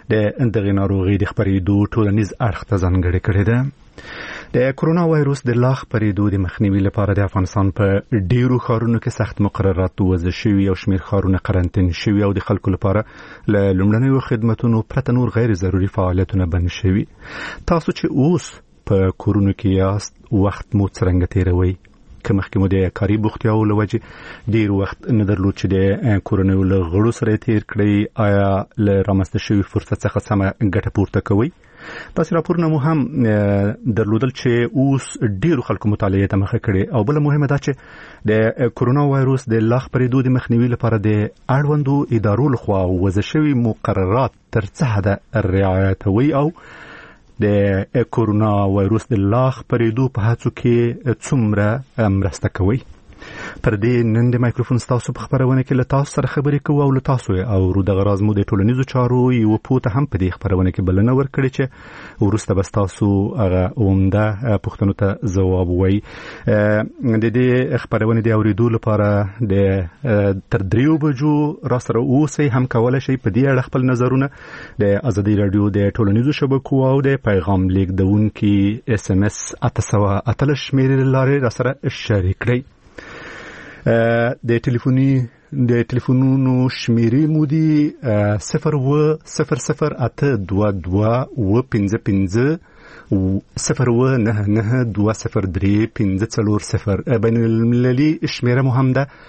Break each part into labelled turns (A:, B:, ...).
A: د دغه ناروغي د خپرېدو ټولنیز اړخ ته ځانګړې کړې ده. د کورونا وایروس د لا خپرېدو د مخنیوي لپاره د افغانستان په ډیرو ښارونو کې سخت مقررات وضع شوي او شمېر ښارونه قرنطین شوي او د خلکو لپاره له لومړنیو خدمتونو پرته نور غیر ضروري فعالیتونه بند شوي. تاسو چې اوس په کورونو کې یاست وخت مو څرنګه تیروئ؟ که مخکې مو د کاري بوختیاو له وجې ډیر وخت نه درلود چې د کورنیو له غړو سره تیر کړئ، آیا له رامنځته شوي فرصت څخه سمه ګټه پورته کوئ؟ داسې راپورونه مو هم درلودل چې اوس ډیرو خلکو مطالعې ته مخه کړې، او بله مهمه دا چې د کورونا وایروس د لا خپرېدو د مخنیوي لپاره د اړوندو ادارو لخوا وضع شوي مقررات تر څه حده رعایتوي او د کورونا وایروس د لا خپرېدو په هڅو کې څومره مرسته کوي. پر دې نن د مایکروفون ستاسو په خبرونه کې له تاسو سره خبرې کوو او له تاسو او د غراز مو د ټولنیزو چارو یو پوته هم په دې خبرونه کې بلنه ورکړي چې وروسته به تاسو هغه عمده پوښتنو ته ځواب وایي. د دې خبرونه د اوریدو لپاره د تر 3 بجو را سره اوسئ، هم کولای شئ په دې اړه خپل نظرونه د ازادي رادیو د ټولنیزو شبکو او د پیغام لیږدونکي SMS 888 شمیرې لارې را سره شریک کړئ. د ټلیفونونو شمیرې مو دي 0002255 بین المللي شمیره مو هم ده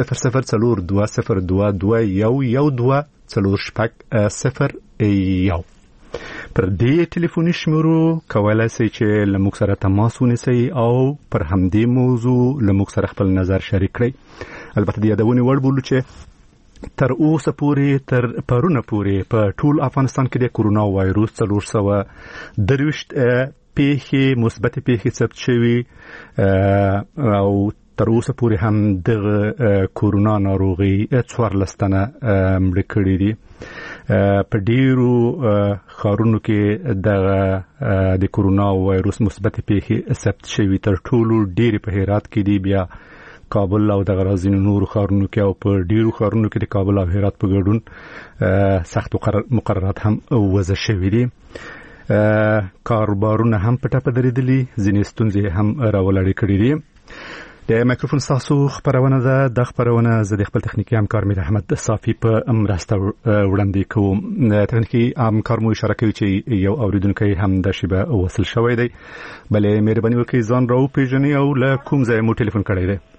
A: 00222112401. پر دې ټلیفوني شمیرو کولای شئ چې له موږ سره تماس ونیسئ او پر همدې موضوع له موږ سره خپل نظر شریک کړئ. البته د یادونې وړ بولو چې تر اوسه پورې تر پرونه پورې په ټول افغانستان کې د کورونا وایروس 423 پیښې مثبت پیښې ثبت شوي او تر اوسه پورې هم د کورونا ناروغي 14 تنه مړه کړي دي. په ډیرو ښارونو کې د کورونا وایروس مثبت پیښې ثبت شوي، تر ټولو ډیرې په هرات کې دي، بیا کابل او د غرازینو نورو ښارونو کې، او په ډیرو ښارونو کې د کابل او هرات په ګډون سخت مقررات هم وضع شوي دي. کاروبارونه هم په ټپه درېدلي، ځینې ستونزې هم راولاړې کړي دي. د مایکروفون تاسو خبرونه ده. د خبرونه زه د خپل تخنیکی همکار میر احمد صافی په مرسته وړاندې کوم. تخنیکی همکار مو اشاره کوي چې یو اوریدونکی هم د شیبه وصل شوی دی. بلې مهرباني وکړئ ځان راو پیژنئ او له کوم ځای مو ټلیفون کړی دی؟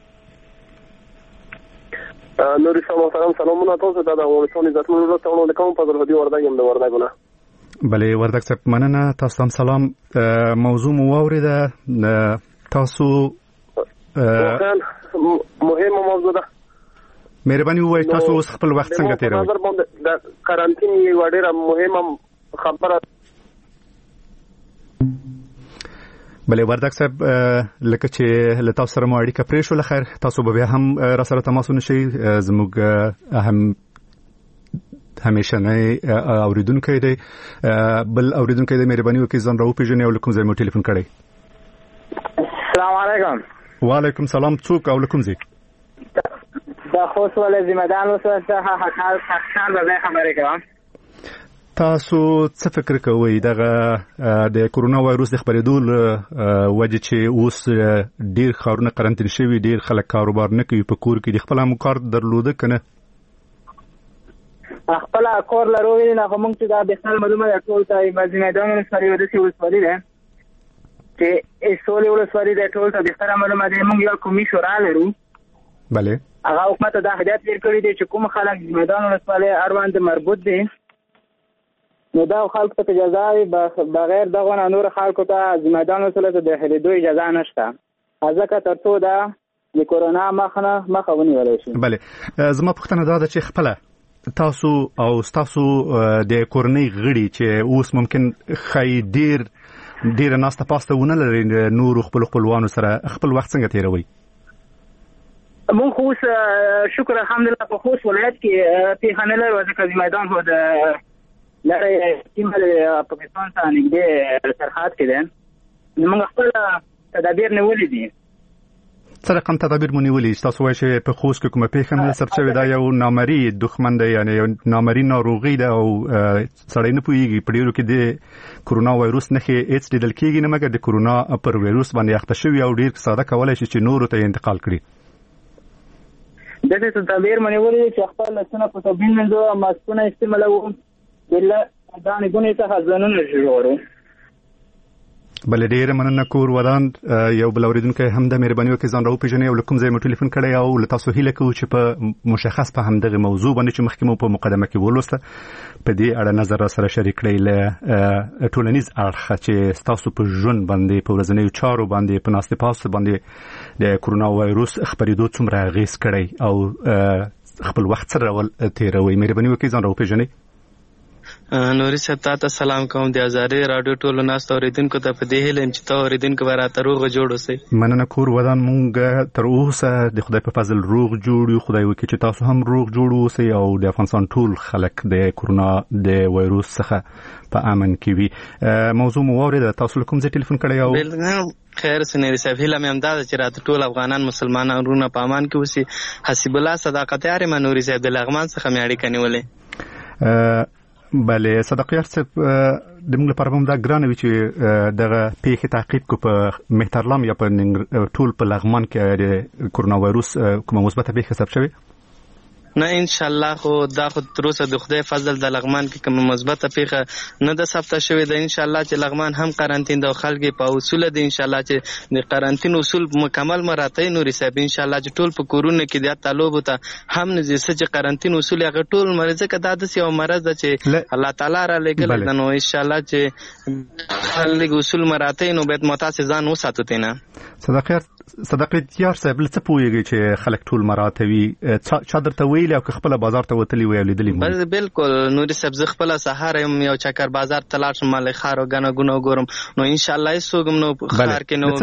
B: نوري محترم سلامونه تاسو ته. د افغانستان عزتمن ورته د کوم په ضروري وردګ هم د وردګونه.
A: بلې وردګ صاحب مننه، تاسو هم سلام. موضوع مو واورېده، تاسو
B: مهمه موضوع ده.
A: مهرباني ووایئ تاسو اوس خپل وخت څنګه تیروئ؟
B: نظر باندې د کارانتین یو ډیره مهمه خبره.
A: بلې وردګ صاحب لکه چې له تاسو سره مو اړیکه پرې شوله، خیر تاسو به بیا هم را سره تماس ونشئ. زموږ همیشنی اوریدونکی دی. بل اوریدونکی دی، مهرباني وکړئ ځان راوپېژنئ او له کوم ځای مو ټلیفون کړی؟
C: السلام علیکم.
A: وعلیکم سلام. څوک او له کوم ځای؟
C: د خوست ولایت ذمهدار اوسه څخه حقان به خبرې کوم.
A: تاسو څه فکر کوئ دغه د کورونا وایروس د خپرېدو وجه چې اوس ډیر ښارونه قرنطین شوي، ډیر خلک کاروبار نه کوي، په کور کې د خپل هم کار درلوده که نه؟
C: خپل کور لرو نه، خو موږ چې دا بهتر معلومه ده ټول ته ذمهدار ولسوالي وداسې ولسوالي ده چې سولې ولسوالي د ټول ته بهتر معلومه ده. موږ یو قومي شورا لرو.
A: بله.
C: هغه حکومت ته دا هدایت ورکړی دی چې کوم خلک ذمهدار ولسوالي اړوند مربوط دي، نو دا خلکو ته اجازه وي، بغیر دغه نور خلکو ته ذمهدار ولسوالي ته داخلېدو اجازه نشته، ځکه تر څو دا د کورونا مخه ونیولی شي.
A: بله. زما پوښتنه دا ده چې خپله تاسو او ستاسو د کورنۍ غړي چې اوس ممکن ښایي ډیره ناسته پاسته ونه لري نورو خپلوانو سره، خپل وخت څنګه تیروئ؟
C: مونږ خو اوس شکر الحمدلله په خوست ولایت کې پیښه نه لرو، ځکه میدان خو د لرې سیمه د پاکستان سره نږدې سرحد کې دی، نو موږ خپل تدابیر نیولي دي.
A: څه رقم تدابیر مو نیولې؟ تاسو وایئ چې په خوست کې کومه پیښه مصرف شوې ده، یو نامرئی دښمن دی، یعنی یو نامرئی ناروغي ده او سړی نه پوهېږي. په ډېرو کې د کرونا وایروس نښې هېڅ لیدل کېږي نه، مګر د کرونا پر وایروس باندې اخته شوي او ډېر ساده کولی شي چې نورو ته یې انتقال کړي.
C: دغه تدابیر مو نیولې چې خپل لاسونه په صابون مینځو، ماسکونه استعمالوو، بله دانې ګونې څخه ځانونه ژغورو.
A: بله ډېره مننه. کور ودان یو بل اورېدونکی هم د مهرباني وکړئ ځان راوپېژنئ او له کوم ځای مو ټلیفون کړی او له تاسو هیله کوو چې په مشخص په همدغه موضوع باندې چې مخکې مو په مقدمه کې ولوسته په دې اړه نظر را سره شریک کړئ له ټولنیز اړخه چې ستاسو په ژوند باندې په ورځنیو چارو باندې په ناستې پاستې باندې د کرونا وایروس خپرېدو څومره اغېز کړی او خپل وخت څه ډول تېروئ. مهرباني وکړئ ځان راوپېژنئ.
D: نوري صاحب تاسو سلام کوم. د ازادي رادیو ټولو ناست اوریدونکو ته په دې هیله چې تاسو اوریدونکو به راته روغ جوړ اوسئ.
A: مننه. کور ودان مونږ تر اوسه د خدای په فضل روغ جوړ یو. خدای وکړي چې تاسو هم روغ جوړ اوسئ او د افغانستان ټول خلک د کرونا د وایروس څخه په امن کې وي. موضوع مو واورېده، تاسو له کوم ځای ټلیفون کړی او
D: خیر سنيري صاحب؟ هیله مې همدا ده چې راته ټول افغانان مسلمانان ورونه په امان کې اوسي. حسب الله صداقت یار منوري صاحب د لغمان څخه مې اړیکه نیولې. بله صدقیار صاحب، د موږ لپاره هم دا ګرانه وي چې دغه پیښې تعقیب کو په مهترلام یا په ټول په لغمان کې د کرونا وایروس کومه مثبته پیښه ثبت شوې؟ نه ان شاء الله خو دا خو تر اوسه د خدای فضل د لغمان کې کومه مثبته پیښه نه ده ثبت شوې ده. ان شاء الله چې لغمان هم قرنټین د خلک په اصول دي، ان شاء الله چې د قرنټین اصول مکمل مراته نوري صاحب ان شاء الله چې ټول په کورونه کې د طالب ته هم نه چې قرنټین اصول هغه ټول مرزه کده د سیو مرز ده چې الله تعالی را لګل نو ان شاء الله چې خلک اصول مراته نو بیت متاسزان وساتو تینا. صدقیار صاحب څه پوهیږي چې خلک ټول مراته وي؟ چا درته ویل او خپل بازار ته وتلی وی لیدلی؟ بالکل نوري صاحب، زه خپل سهار یو چکر بازار ته لاړ شم، مال خار او غنه ګونو ګورم نو ان شاء الله سوګم نو خار کې نو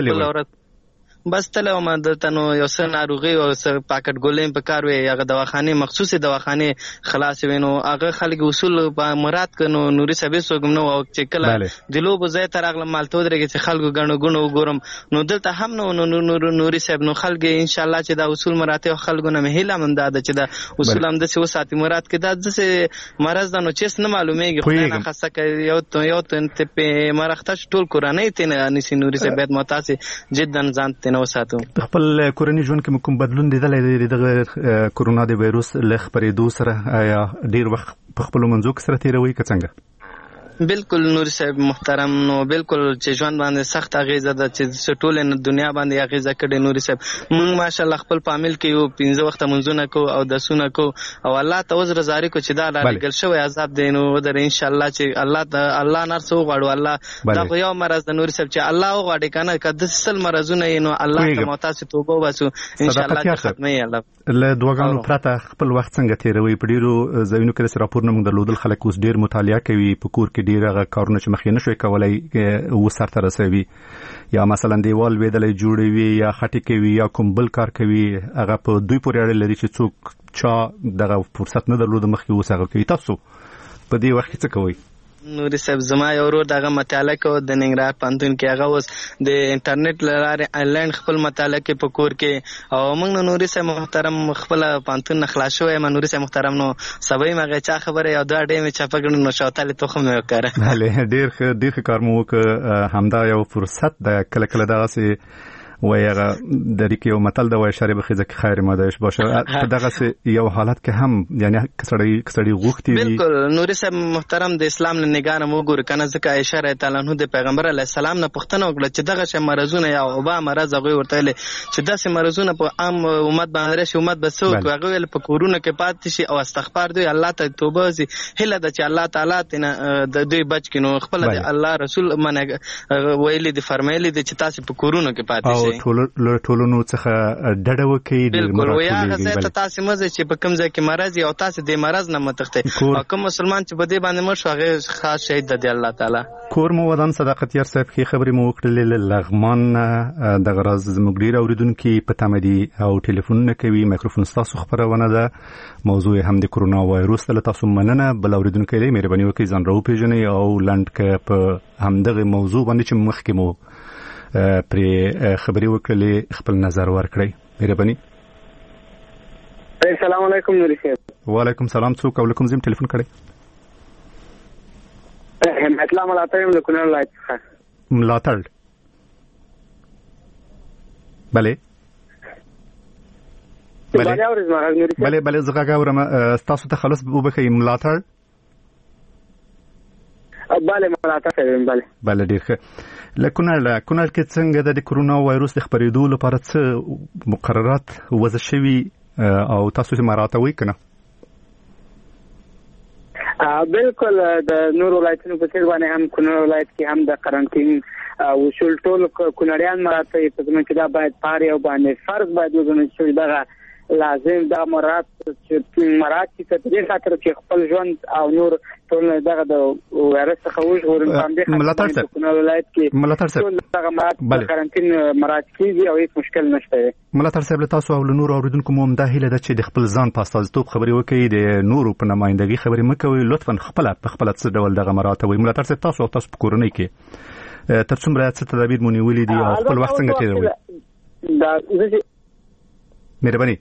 D: بس تله ما دلته نو یو څه ناروغي او څه پاکټ ګولې په کار وي، هغه دواخانه مخصوصي دواخانه خلاص وینو، هغه خلک اصول په مراد کنو نوري صاحب سوګم نو او چې کله دلو به زه ترغله مالته درګه چې خلکو غنو غنو وګورم نو دلته هم نو نوري صاحب نو خلک ان شاء الله چې دا اصول مراتب خلکو نه مهله مند ده چې دا اصول هم د څه وساتي مراد کې دا ځکه مرز نه چیس نه معلومیږي خو نه خاصه کې یو ته په مرخته ټول قرآنی ته نه سي نوري صاحب متاسي جدا ځان وساتو. خپل کورنی ژوند کې کوم بدلون لیدلای دی دغه کرونا د وایروس له خپرېدو سره؟ آیا ډیر وخت په خپل منځو کې سره تیروي که څنګه؟ بالکل نور صاحب محترم، نو بالکل چې ژوند باندې سخت اغیزه ده چې ټول دنیا باندې اغیزه کړي. نور صاحب موږ ماشاءالله خپل فامیل کې یو 15 وخت منځونه کو او د سونه کو او الله تعالی زاری کو چې دا لګل شوی عذاب دینو در ان شاء الله چې الله نرسو غواړو الله دا یو مرز د نور صاحب چې الله غواړي کنه کده سل مرزونه نو الله ته متاسف توبه واسو ان شاء الله ختمه الله له دوغانو پرته خپل وخت څنګه تیروي؟ په ډیرو ځایونو کې راپورونه موږ درلودل خلک اوس ډیر مطالعه کوي، په کور کې ډیره کارونه چې مخې نه شوي کولای و سرته رسوي، یا مثلا دیوال ویدلې جوړوي یا خټي کوي یا کوم بل کار کوي، هغه په دوی پورې اړه لري چې څوک چا دغه فرصت نه درلود مخکې اوس هغه کوي. تاسو په دې وخت کې څه کوئ؟ نوري صاحب زما یو ورور دغه مطالعه کو د ننګرهار پانتون کې، هغه اوس د انټرنیټ لاره آنلاین خپل مطالعه کې په کور کې او موږ نوري صاحب محترم خپل پانتون خلاص شوی ما نوري صاحب محترم نو سبای مګه چا خبره یو دا ډېمه چپګړو نو شاوتاله توخم نه وکړه. بله ډیر کار مو وک، همدا یو فرصت د کله کله دغه سي وایغه د ریکي او متل د وای شریبه خزه کې خیر مادهش باشه په دغه سي یو حالت کې هم یعنی کسړی غوښتي وي. بالکل نوري صاحب محترم د اسلام له نگاه نه وګور کنه ځکه عائشه رضی الله عنها د پیغمبر علی السلام نه پوښتنه وکړه چې دغه شی مرزونه یا وبا مرز هغه ورته له چې داسې مرزونه په عام امت باندې راشي امت بسو هغه ول په کورونه کې پاتې شي او استغفار دوی الله ته توبه وزي هله د چې الله تعالی تنه د دوی بچ کینو خپل د الله رسول منه ویلي دي فرمایلي دي چې تاسو په کورونه کې پاتې شي ټولونو څخه ډډه وکړي. بالکل ویا غزه تاسو مزه چې په کوم ځای کې مرز او تاسو د مرز نه متخته او کوم مسلمان چې بده باندې مرشو هغه خاص شهید دی الله تعالی. کور مو ودان صداقتیار صاحب کې خبرې مو وکړلې لغمان د غراز مګډیر اوریدونکو په تمدي او ټلیفون کوي میکروفون تاسو خبرونه ده موضوع هم د کرونا وایروس له تاسو مننه بل اوریدونکو لري مهرباني وکړئ ځان راو پیژنئ او لاند کې په همدغه موضوع باندې چې مخکې مو
A: پر خبري وکړلې خپل نظر ورکړئ مهرباني.
C: السلام علیکم نوري صاحب.
A: وعلیکم سلام. څوک او کوم ځای ټلیفون کړی؟
C: مطلع ملاتړ یم د کونړ ولایت څخه.
A: ملاتړ بله بله زه غږ اورم. ستاسو تخلص وبښئ. ملاتړ
C: بله ملاتړ کوم.
A: بله ډیر ښه. له کونړ کې څنګه د کرونا وایروس د خپرېدو لپاره څه مقررات وضع شوي او تاسو یې مراعاتوئ که نه؟
C: بالکل د نور ولایتونو په څیر باندې هم کونړ ولایت کې هم د قرنټین اصول ټول کونړیان مراعاتوي. په زموږ کې دا باید پاره او باندې فرض باید وګڼل شي. دغه لازم دا مراعات چې په دې خاطر چې خپل ژوند او نور ټول دغه د وایرس څخه وژغورل باندې
A: ملاتړ صاحب
C: کونړ ولایت کې
A: ټول
C: دغه قرنټین مراعات کیږي او هیڅ مشکل نشته.
A: ملاتړ صاحب له تاسو او له نور اوریدونکو مو هم دا هیله ده چې د خپل ځان په استازیتوب خبرې وکړئ، د نورو په نمائندګۍ خبرې مه کوئ. لطفا خپل څه ډول دغه مراعات وي. ملاتړ صاحب تاسو او تاسو په کورنۍ کې تر څومره څه تدابیر مو نیولي دي او خپل وخت څنګه تیروئ؟ مهرباني.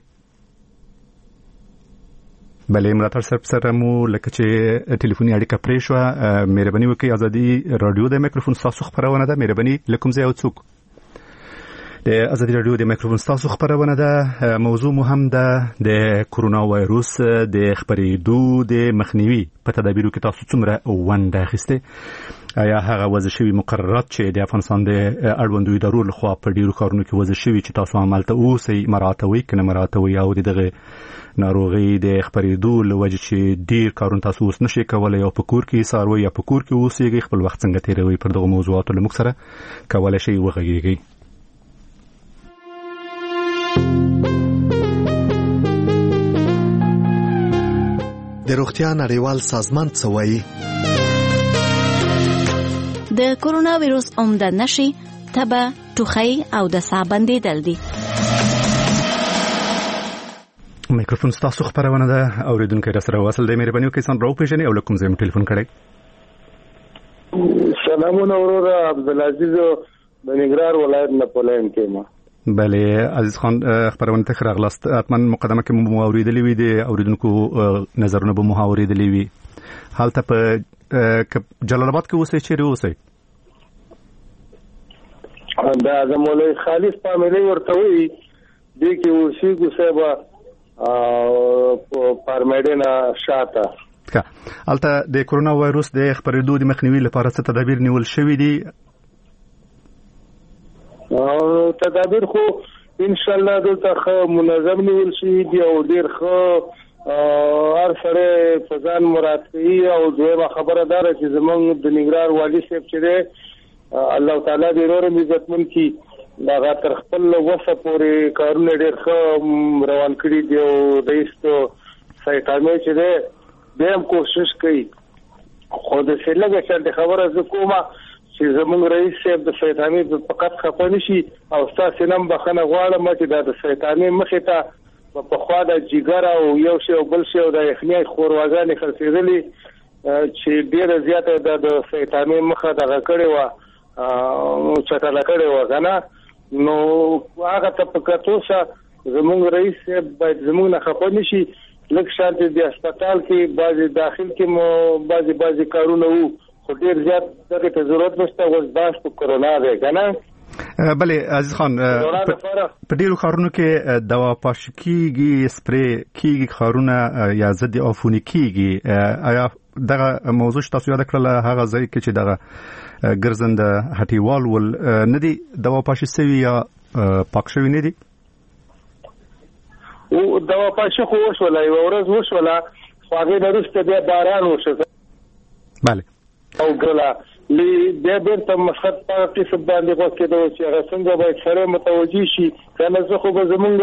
A: بله ملاتړ صاحب سره مو لکه چې ټلیفوني اړیکه پرې شوه. مهرباني وکړئ. ازادي رادیو د میکروفون ستاسو خبرونه ده. مهرباني له کوم ځای او څوک؟ د ازادي رادیو د میکروفون ستاسو خبرونه ده. موضوع مو هم ده د کرونا وایروس د خپرېدو د مخنیوي په تدابیرو کې تاسو څومره ونډه اخیستې؟ آیا هغه وضع شوي مقررات چې د افغانستان د اړوندو ادارو لخوا په ډیرو ښارونو کې وضع شوي چې تاسو عملته اوسئ مراعاتوئ که نه مراعاتوئ؟ او دغه ناروغي د خپرېدو له وجې چې ډیر کارونه تاسو اوس نشئ کولی او په کور کې څاروئ یا په کور کې اوسېږئ، خپل وخت څنګه تیروئ؟ پر دغو موضوعاتو له موږ سره کولی شئ وغږیږئ.
E: د روغتیا نړیوال سازمان څه وایي؟
F: د کرونا وایروس عمده نښې تبه، ټوخی او د ساه بندېدل دي.
A: میکروفون ستاسو خبرونه ده. اوریدونکو را سره وصل دی. مهرباني وکړئ ځان راوپېژنئ او له کوم ځای مو ټلیفون کړی؟
B: سلامونه وروره. عبدالعزیز د ننګرهار ولایت نه پولین کې ما.
A: بله عزیز خان خبرونه ته ښه راغلاست. حتما مقدمه کې مو اورېدلې وي، د اوریدونکو نظرونه به مو اورېدلې وي. هلته په جلال آباد کې اوسئ چیرې اوسئ؟
B: دا د مولوي خالص فامیلي ورته وایي. دې کې اوسېږو صاحب پارمیډینا شاته.
A: هلته د کرونا وایروس د خپرېدو د مخنیوي لپاره څه تدابیر نیول شوي دي؟
B: تدابیر خو ان شاء الله دلته ښه منظم نیول شوي دي او ډېر ښه هر سړی په ځان مراعات کوي. او دویمه خبره دا ده چې زموږ د ننګرهار والي صاحب چې دی الله تعالی دې نور هم عزتمن کړي، دا تر خپل وسه پورې کارونه ډېر ښه روان کړي دي. او رئیس سایټامې چې دی بیا هم کوشش کوي. خو د لږه شانتې خبره زه کومه چې زموږ رئیس صاحب د سایټامې فقط خفه نه شي او ستاسې نه هم بخښنه غواړم چې دا د سایټامې مخې ته پخوا د جګر او یو شی او بل شی او د یخنۍ خورواګانې خرڅېدلې چې ډېره زیاته د سایټامې مخه دغه کړې وه، چټله کړې وه که نه. نو هغه ته په کتو سره زموږ رئیس صاحب باید زموږ نه خفه نه شي. لږ شانتې د هسپتال کې بعضې داخل کې مو بعضې کارونه وو، خو ډېر زیات دغې ته ضرورت نشته. اوس بحث په کرونا دی که نه.
A: بله عزیز خان، په ډیرو ښارونو کې دوا پاشي کیږي، سپری کیږي، ښارونه یا ضد عفوني کیږي. آیا دغه موضوع چې تاسو یاد کړله هغه ځای کې چې دغه ګرځنده هټیوال ول نه دي دوا پاشي سوي یا پاک شوي نه دي؟
B: دوا پاشي خو وشوله، یوه ورځ وشوله، خو هغې نه وروسته بیا باران وشو.
A: بله
B: او ګله بیا بیرته مسخط په قسم باندې غوږ کېدو چې هغه څنګه باید سړی متوجه شي. که نه زه خو به زمونږ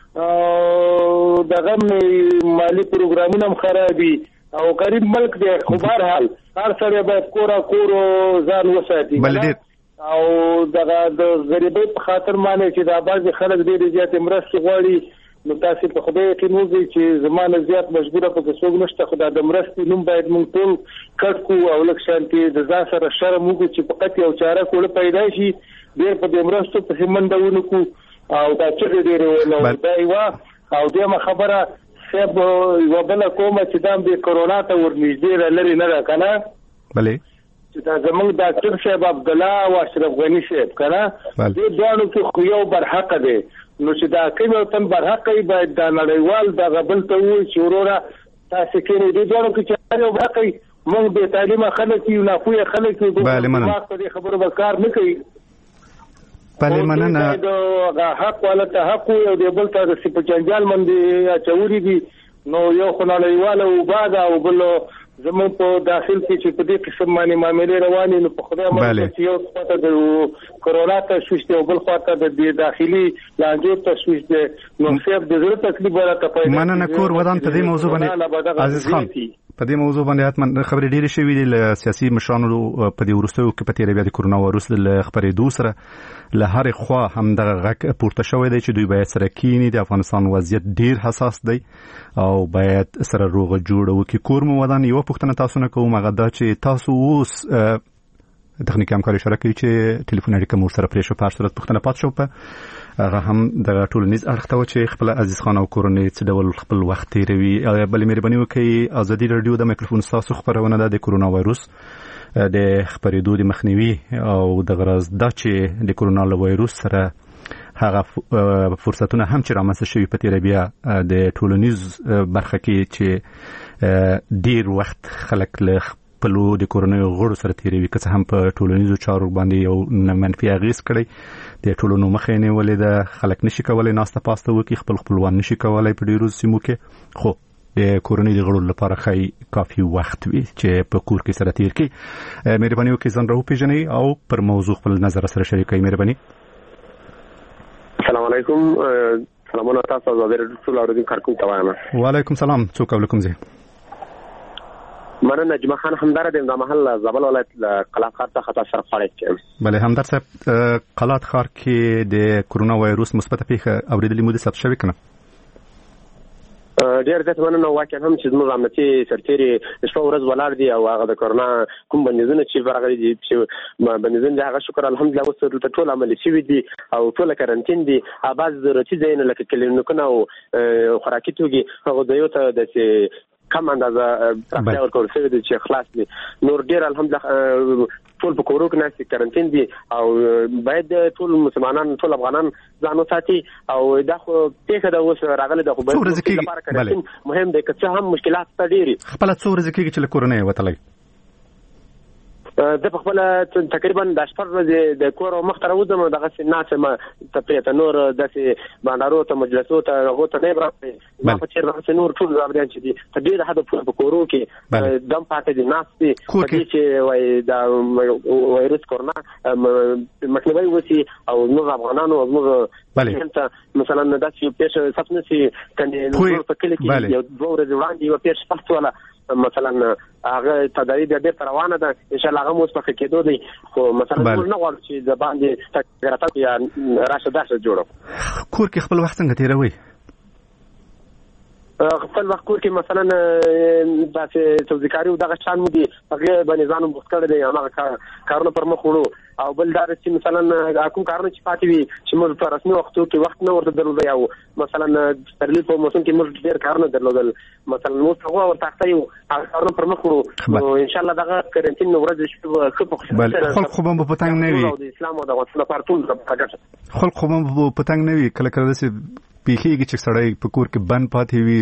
B: دغه مالي پروګرامونه هم خرابي او غریب ملک دی. خو بهرحال هر سړی باید کور ځان وساتي او دغه د غریبۍ په خاطر باندې چې دا بعضې خلک ډېرې زیاتې مرستې غواړي. نو تاسې په خدای یقین وکړئ چې زما نه زیات مجبوره پکې څوک نشته. خو دا د مرستې نوم باید موږ ټول کټ کړو او لږ شانتې د ځان سره شرم وکړو چې فقط یو چاره کوله پیدا شي ډېر په دې مرستو په منډهونه کو او دا چې ډېر ولو دا یو او دغه خبره سب یو بل کومه چې دا د کرونا ته ورنږدې لري نه را کنه
A: بله
B: چې دا زموږ ډاکټر صاحب عبد الله او اشرف غنی صاحب کنه دې دوه کې خو یو برحق دی نو چې دا کوم تن برحق ای باید دا نړیوال دا غبل ته وي چې ورونه تاسو کې دې دوه کې چې یو برحق موږ به تعلیمه خلک یو نه پوهه خلک یو په خبرو وکړ نه کوي
A: بله مننه
B: دا حق ولته حق یو دی بل ته د سپچنجال باندې چوري دي نو یو خلانوال او بعد او بل زمون په داخل کې چې په دې قسم باندې معاملې روانې نو په خدای مونږ چې یو څه د کرونا تشویش دی او بل خواته د داخلي لانجو تشویش دی نو صرف د ضرورت تکلیف ورته پیدا
A: مننه کور ودان ته دې موضوع باندې عزیز خان په دې موضوع باندې حتما خبرې ډېرې شوې دي له سیاسي مشرانو په دې وروستیو کې په تېره بیا د کرونا وایرس له خپرېدو سره له هرې خوا هم دغه غږ پورته شوی دی چې دوی باید سره کینی د افغانستان وضعیت ډېر حساس دی او باید سره روغه جوړه وکړي. کور مو ودان یوه پوښتنه تاسو نه کوم هغه دا چې تاسو اوس تخنیکي همکاري اشاره کوي چې ټلیفون اړیکه مو سره پرې شو په هر صورت پوښتنه پاتې شو په هغه هم د ټولنیز اړخ ته و چې خپل عزیز خان او کورنۍ څه ډول خپل وخت تیروي. بلې مهرباني وکړئ ازادي راډیو د مایکروفون ستاسو خپرونه ده د کرونا وایرس د خپرېدو د مخنیوي او د غرض دا چې د کرونا وایرس سره هغه فرصتونه هم چې رامنځته شوي په تېره بیا د ټولنیز برخه کې چې ډېر وخت خلک له خپلو د کورنۍ غړو سره تیروي که څه هم په ټولنیزو چارو باندې یو منفي اغېز کړی د ټولنو مخه یې نیولې ده خلک نشي کولی ناسته پاسته وکړي خپل خپلوان نشي کولی په ډېرو سیمو کې خو د کورنۍ د غړو لپاره ښایي کافي وخت وي چې په کور کې سره تیر کړي. مهرباني وکړئ ځان راوپېژنئ او پر موضوع خپل نظر سره شریک کړئ. مهرباني.
G: السلام علیکم. سلامونه تاسو زه د ټول اوریدونکو کارکون ته وایم.
A: وعلیکم سلام. څوک او کوم ځای؟
G: مننه نجمه خان همدار د محل زابل ولایت قلات خار څخه تاسو خبرې کوم.
A: بله همدار صاحب قلات خار کې د کرونا وایرس مثبت پیښه اوریدلې مو د ثبت شوې کنه؟
G: ډېر زیات مننه واقعا هم چې زموږ امنیتي سرتېري شپه ورځ ولاړ دي او هغه د کرونا کوم بندیزونه چې راغلي دي چې بندیزونه هغه شکر الحمدلله اوس ټول عملي شوي دي او ټول کارانتین دي. بعض ضرورتي ځایونه لکه کلینیکونه او خوراکي توکي هغه ځایو ته د کم اندازه پراختیا ورکول شوې ده چې خلاص دي. نور ډېر الحمدلله ټول په کورو کې ناست کارانتین دي او باید ټول مسلمانان ټول افغانان ځان وساتي او دا خو پیښه ده اوس راغلې ده خو باید مهم دی که څه هم مشکلات ته ډېرې
A: خپله څو ورځې کېږي چې له کورنۍ وتلی؟
G: زه په خپله تقریبا د 8 ورځې د کور او مخ ته راوځم دغسې ناست یم ته پرېته نور داسې بانډارو ته مجلسو ته هغو ته نه یم راغلی ما په څېر دغسې نور ټول زابلیان چې دي تر ډېره حده پورې په کورو کې دم پاته دي ناست دي په دې چې وایي دا وایرس کرونا مخنیوی وشي او زموږ افغانانو او زموږ ته مثلا داسې پیښه ثبت نه شي کنې په کلي کې یو 2 ورځې وړاندې یوه پیښه ثبت شوله مثلا هغه تداوی بیا ډېر روانه ده ان شاء الله هغه اوس پکې کېدو دی خو مثلا موږ نه غواړو چې د باندې تګراتک یا راشه داشه جوړو.
A: کور کې خپل وخت څنګه تیروي؟
G: خپل وخت کور کې مثلا داسې توزیکاري او دغه شان مو دي هغه باندې ځان بوخت کړی دی هغه کارونه پر مخ وړو او بل دا چې مثلا کوم کارونه چې پاتې وي چې موږ په رسمي وختو کې وخت نه ورته درلودی او مثلا ترلید په موسم کې موږ ډېر کارونه درلودل مثلا موږ هغه ورته اخته یو هغه کارونه پر مخ وړو نو ان شاء الله دغه کرنټین ورځ شپه ښه په
A: خوشاله خلک خو به په تنګ نه وي
G: د اسلام او د افغانستان لپاره ټول
A: خلک خو به په تنګ نه وي کله کله داسې پیښیږي چې سړی په کور کې بند پاتې وي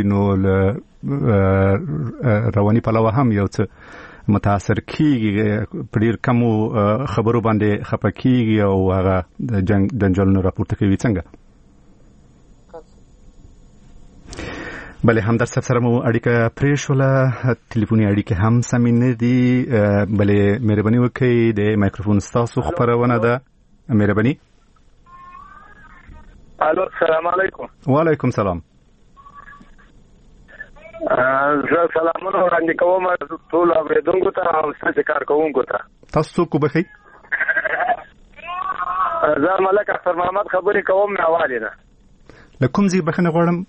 A: نو رواني پلوه هم یو څه متاثر کیږي په ډېر کمو خبرو باندې خفه کیږي او هغه د جنجالونو راپورته کوي. څنګه؟ بله همدار صاحب سره مو اړیکه پرې شوله ټلیفوني اړیکې هم سمې نه دي. بلې مهرباني وکړئ د مایکروفون ستاسو خپرونه ده. مهرباني.
B: الو السلام علیکم.
A: وعلیکم سلام.
B: زه سلامونه وړاندې کوم ټول اوریدونکو ته او ستاسو کارکوونکو ته.
A: تاسو څوک وبخئ؟
B: زه ملک اختر محمد خبرې کوم میوالې نه.
A: له کوم ځای بخښنه غواړم؟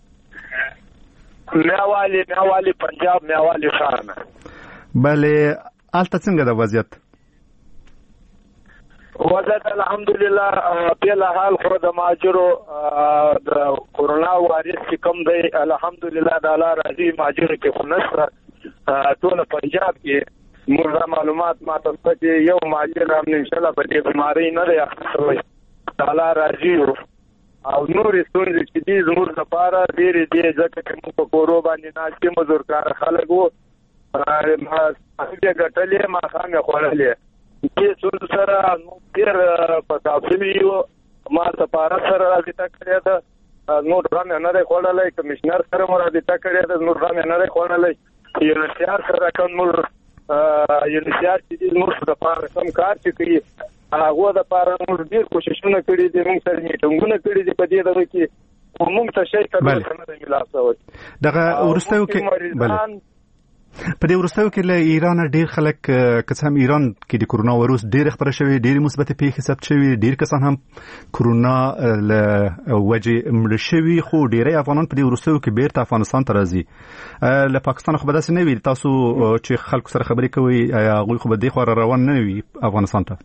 B: میوالې پنجاب میوالې ښار نه.
A: بلې هلته څنګه ده وضعیت؟
H: ولد الحمدلله بل حال خو د ماجرو د کورونا وایرس چې کوم دی الحمدلله د الله راضي ماجرو کې خو نشته ټول پنجاب کې موږ معلومات ماته چې یو ماجر هم ان شاء الله په دې بیماری نه دی اخته د الله راضي او نور ستونزې چې دي زموږ لپاره ډېرې دي ځکه چې موږ په کورو باندې ناستې مزدورکار خلک وو ما ګټلې ما خامې خوړلې دې څو سره ډېر په تاسو یو ما سپاره سره راځي کړی دا نور رامه نه دی خوړلې کمشنر سره مو راځي کړی دا نور رامه نه دی خوړلې یو سیار سره کوم نور یو سیار چې نور د پاره کوم کار چې کوي هغه د پاره نور ډېر کوششونه کړي دي موږ سره میټنګونه کړي دي په دې دغه کې موږ ته شي کړو نه دی ملاسوي
D: دغه ورستیو کې په دې ورستیو کې له ایران ډیر خلک که هم ایران کې د کورونا وایروس ډیر خبره شوی ډیر مثبت پیښې ثبت شوی ډیر کسان هم کورونا له وجه مړ شوی خو ډیری افغانان په دې ورستیو کې بیرته افغانستان ته راځي له پاکستان خو به داسې نه وي تاسو چې خلکو سره خبرې کوي هغوی خو به دې خوا روان نه وي افغانستان ته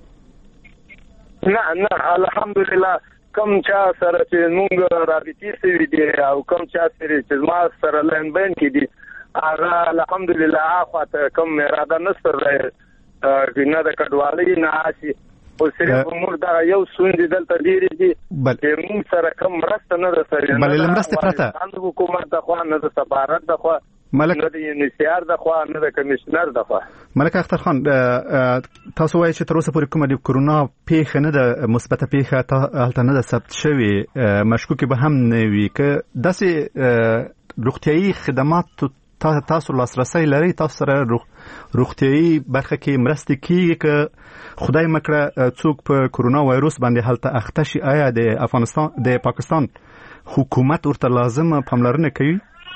H: نه الحمدلله کوم چا سره چې موږ رابطې سوي دي او کوم چا سره چې ما سره لین بین کې دي هغه الحمدلله افات کوم اراده نشته نه د کډوالۍ نه آسي او صرف موږ دا یو سوند دلته ډیری دي چې موږ سره کوم مرسته نه ده سره
D: بل لمرسته پرته
H: حکومت د خوا نه د سفارت د خوا نه د انسیار د خوا نه د کمشنر د خوا
D: ملک اختر خان تاسو وایئ چې تر اوسه پورې کومه د کورونا پیښه نه ده مثبته پیښه هلته نه ده ثبت شوې مشکوک به هم نه وي که داسې روغتیایي خدمات تاسو لاسرسي لري تاسو سره روغتیایي برخه کې مرسته کیږي که خدای مکړه څوک په کورونا وایروس باندې هلته اخته شي آیا د پاکستان حکومت ورته لازم پاملرنه کوي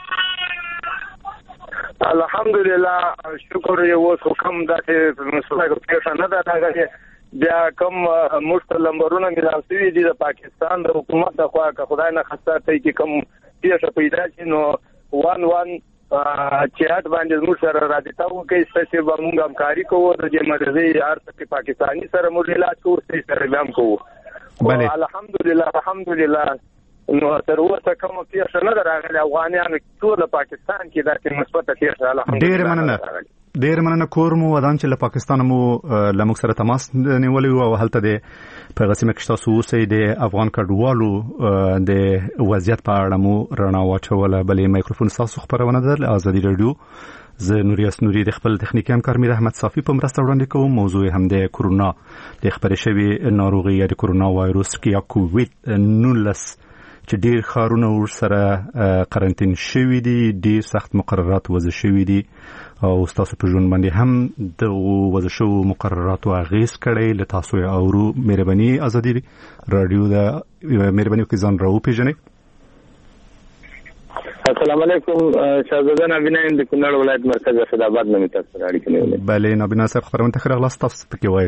H: الحمدلله شکر یو کوم داسې مسله پیښه نه ده راغلې بیا کوم مستلمبرونه ملاسوي دي د پاکستان د حکومت د خوا که خدای نه خسته کوي کوم پیښه پیدا شي نو 11 چیرات باندې موږ سره رابطه وکړي چې به موږ همکاري کوو د مرزي ارتقي پاکستاني سره موږ علاج کوو سره هم کوو الحمدلله نو تر اوسه کوم پیښه نه راغلي افغانان ټول پاکستان کې داسې مثبت پیښه الحمدلله
D: ډیر مننه کورمو ودان چې له پاکستان مو لموږ سره تماس نیولې او هلته د په غسیمه کې تاسو اوسئ د افغان کډوالو د وضعیت په اړه مو رڼا واچوله بلې مایکروفون تاسو خبرونه ده ازادي رادیو زه نوریاس نوري د خپل تخنیکی همکار میر احمد صافي په مرسته وړاندې کوم موضوع هم د کورونا د خبرې شوی ناروغي یا د کورونا وایروس کې یا کووید 19 چې ډیر خارونه ور سره قرنټین شوی دي ډیر سخت مقررات وضع شوی دي او تاسو په ژوند باندې هم د وضع شو مقررات واغیس کړي له تاسو اورو مهرباني ازادي رادیو د مهرباني کې ځان راو پیژنئ
B: السلام علیکم شاهزاده نبینا د کونړ ولایت مرکز اسداباد نه تاسو راډیو کې
D: بله نبینا صاحب خبرونه تخره خلاص تاسو پکې وایي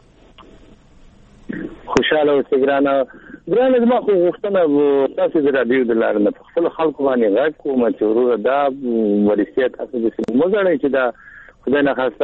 B: خوشاله اوسئ ګرانه زما خو غوښتنه تاسو د راډیو د لارې نه خپل خلکو باندې غږ کوم چې وروره دا ورسته تاسو د موږ چې دا خدای نه خواسته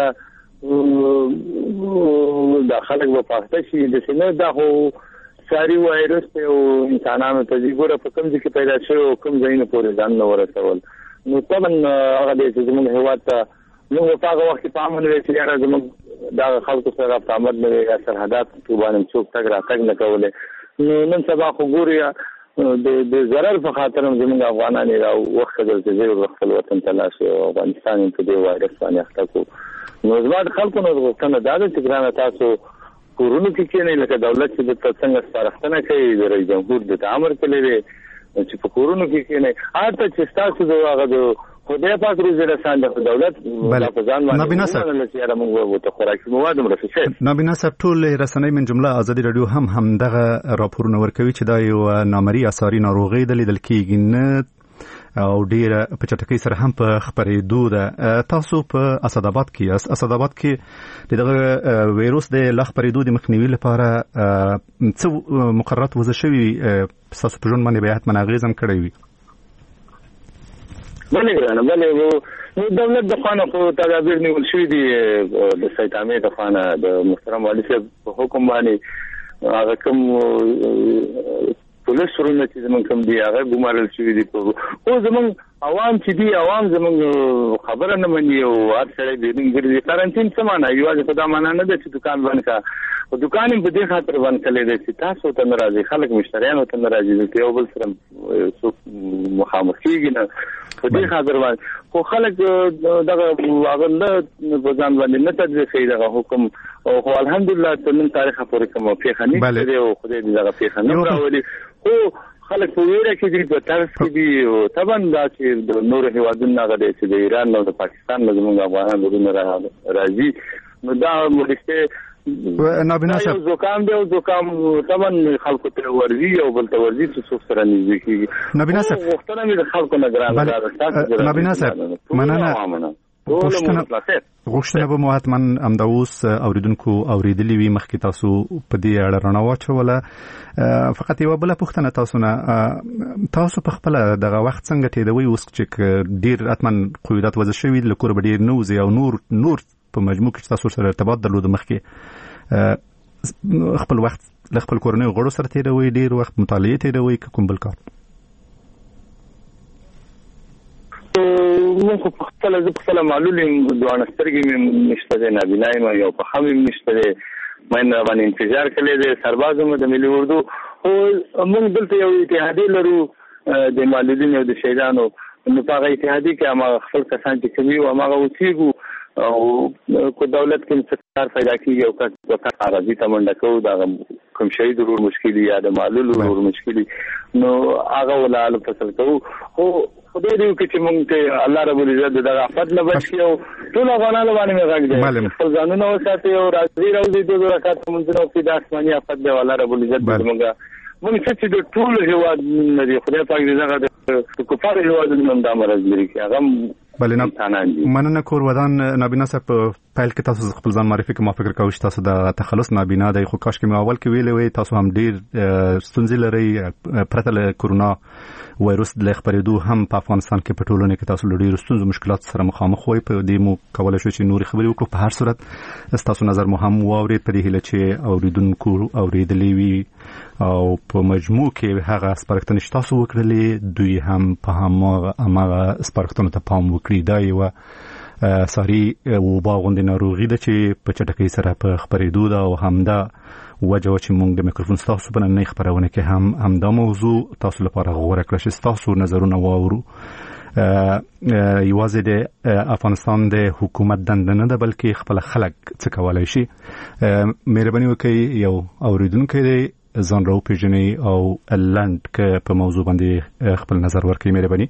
B: دا خلک په پاسته شي د سینې دا خو ساري وایرس او انسانانو ته ګوره په کوم ځای کې پیدا شوی او کوم ځای نه پورې ځان نه ورسول نو طبعا هغه د زموږ هیواد ته نو په هغه وخت په امن وی چې هغه زموږ دا خلکو سره په امن نه یا سرحدات په باندې څوک تګ راتګ نه کولای نو نن سبا خو ګوریا د ضرر په خاطر زموږ افغانان راو وخت د خپل وطن ته لاس او افغانستان ته د وایرس باندې اخته کو نو زموږ خلکو نو غوښتنه دا ده چې ګرانه تاسو کورونو کې نه لکه دولت چې د څنګه سپارښتنه کوي د رئیس جمهور د امر کړي چې په کورونو کې نه اته چې تاسو دغه خدای پاک روزي رسان د دولت په ځان باندې نه لسیاره موږ ته خوراکي مواد مرسته
D: نبینا صاحب ټول رسنۍ من جمله ازادي رادیو هم دغه راپورونه ورکوي چې دا یو نامرئی اثاري ناروغي د لیدل کېږي نه او ډیر په چټکۍ سره هم په خبرېدو ده تاسو په اسداباد کې دغه وایروس د لا خبرېدو د مخنیوي لپاره څه مقررات وضع شوي تاسو په ژوند باندې به حتما اغیز هم کړی وي
B: بله ګرانه بله نو دولت د خانه په تدابیر نیول شوی دی د سید عامر د خانه د محترم والي صاحب په حکم باندې هغه کوم پولیس ورونه چې زمونږ کوم دی هغه ګمارل شوی دی او زمونږ عوام چې دی عوام زمونږ خبره نه مني او هر سړی د ګرځي کارانتین څه معنا یوازې په دا معنا نه ده چې دکان بند کا او دکان په دې خاطر بند کړي دي چې تاسو ته ناراضي خلک مشتریان ته ناراضي دي یو بل سره مخامخ کیږي نه په دې خاطر باندې خو خلک دغه هغه په ځان باندې نه تدریس کوي دغه حکم او الحمدلله تر نن تاریخ پورې کوم پیښه نه کړې او خدای دې دغه پیښه نه راولي او خلک په ویره کې دي په طرف کې دي او طبعا دا چې د نور هیوادونو هغه دي چې د ایران او د پاکستان له زموږ افغانانو ورونه راځي نو دا ولسته
D: نابینا صاحب
B: زکام دی او زکام طبعا خلکو ته ورزي او بل ته ورزي چې څوک سره نږدې کیږي
D: نابینا صاحب
B: وختونه مې د خلکو نه ګران
D: نابینا صاحب مننه غوښتنه به مو حتما همدا اوس اوریدونکو اوریدلې وي مخکې تاسو په دې اړه رڼا واچوله فقط یو بل پوښتنه تاسو په خپل دغه وخت څنګه تیروي اوس چې ډیر حتما قیودات وضع شوی د کور ډیر نوځي او نور په مجموع کې تاسو سره ارتباط درلود مخکې خپل وخت له خپل کورنۍ غړو سره تیروي ډیر وخت مطالعه تیروي کوم بل کار
B: موږ په خپل معلومي دوه سترګې مې نشته ده نابینای ما یو په خمې نشته ده مې باندې انتظار کړی دی سربازو د ملي اردو او موږ دلته یو اتحادیه لرو د معلولینو او د شهیدانو نو په اتحادیه کې هغه خپل کسان چې کوي او هغه اوسېږو او کو دولت کې څه پیدا کیږي او کار راځي ته منډه کوو دا کوم شهید ورور مشکل یا د معلول ورور مشکل نو هغه ولاله فصل کوو او خدای دې چې مونږ ته الله رب العزت د آفت نه بچي او ټول افغانانو باندې مې راځي خپل ځانونه وساتي او راځي د رکعات منځ او په داسماني آفت دی الله رب العزت مونږ چې د ټول هیواد نه خدای پاک دې هغه د کفار هیواد نن د امرز لري هغه
D: مننه کور ودان نابینا صاحب پایل کې تاسو خپل ځان معرفي کوم فکر کوئ چې تاسو د تخلص نابینا د خو کاش کې مې اول کې ویلې وي تاسو هم ډیر ستونزې لري پرته له کورونا وایروس د خبرېدو هم په افغانستان کې په ټولنه کې تاسو ډیر ستونزې مشکلات سره مخامخ وي په دې مو کولای شو چې نوري خبرې وکړو په هر صورت تاسو نظر مو هم واورید په دې هیله چې اوریدونکو اوریدلې وي او په مجموع کې هغه سپارښتنې چې تاسو وکړلې دوی هم په هغه سپارښتنو ته پام وکړي دا یو ساري وبا غوندې ناروغي ده چې په چټکۍ سره په خبرېدو ده او همدا وجه چې موږ د میکروفون تاسو په نن خبرونه کې هم دا موضوع تاسو لپاره غوړه کړی چې تاسو نظرونه واورو یوازې د افغانستان د حکومت دنده نه ده بلکې خپل خلک څه کولای شي مهرباني وکړئ یو اوریدونکو دی ځان راو پیژنئ او لند کې په موضوع باندې خپل نظر ورکړئ مهرباني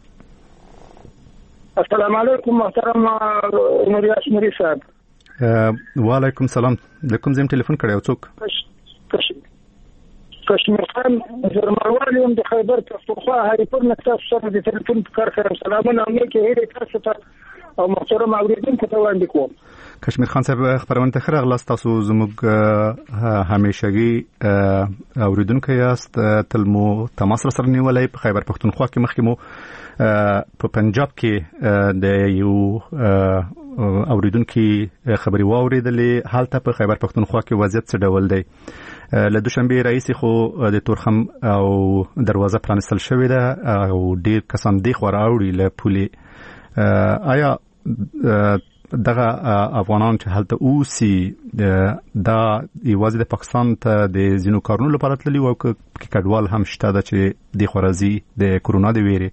I: السلام علیکم محترم نوری صاحب
D: وعلیکم السلام د کوم ځای ټلیفون کړی او څوک
I: کشمیر خان زرمروال یم د خیبر پختونخوا هریپور نه تاسو سره د ټلیفون کار کوم سلامونه امې کې هېره تاسو ته او محترم اوریدونکو ته وړاندې کوم
D: کشمیر خان صاحب خبرونه ته خره غلاس تاسو زموږ همیشګي اوریدونکو یاست تل مو تماس سره نیولای په خیبر پختونخوا کې مخکې مو په پنجاب کې د یو اوریدونکو خبري واوریدلې حالت په خیبر پختونخوا کې وضعیت څه ډول دی له دوشنبه رئیس خو د تورخم او دروازه پرانستل شوې ده او ډیر کسان دی خو راوړي له پولي آیا دغه افغانان چې هلته اوسي دا یوازې د پاکستان ته د زینو کارونو لپاره تللی او کې کډوال هم شته ده چې د خورازي د کورونا د ویري